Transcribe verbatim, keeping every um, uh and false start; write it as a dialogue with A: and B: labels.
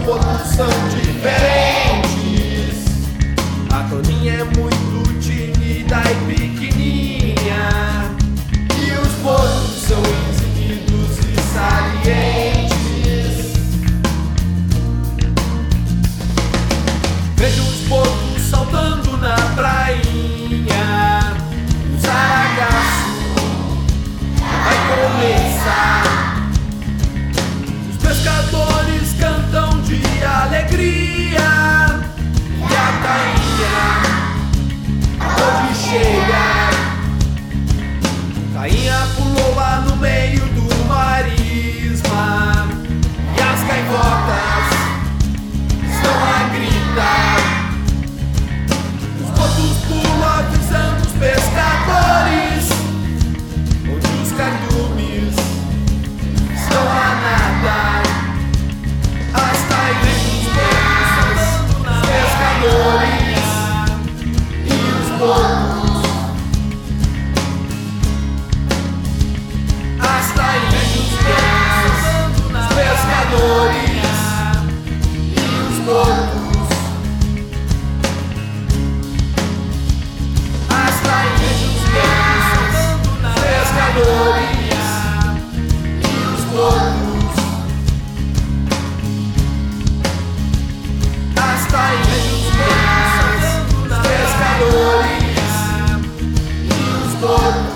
A: botos são diferentes. A Toninha é muito tímida e pequenininha, e os botos são exibidos e salientes. Vejo os botos saltando na prainha, o saragaço vai começar. Os pescadores cantam de alegria, e a tainha hoje chega. Tainha pulou lá no meio do marisma, e as gaivotas estão a gritar. Os botos pulam avisando os pescadores, onde os cardumes estão a nadar. As tainhas dos botos, os pescadores e os botos. As tainhas dos botos, os pescadores e os botos. As tainhas dos botos, os pescadores e os botos. As tainhas dos botos, os pescadores e os botos.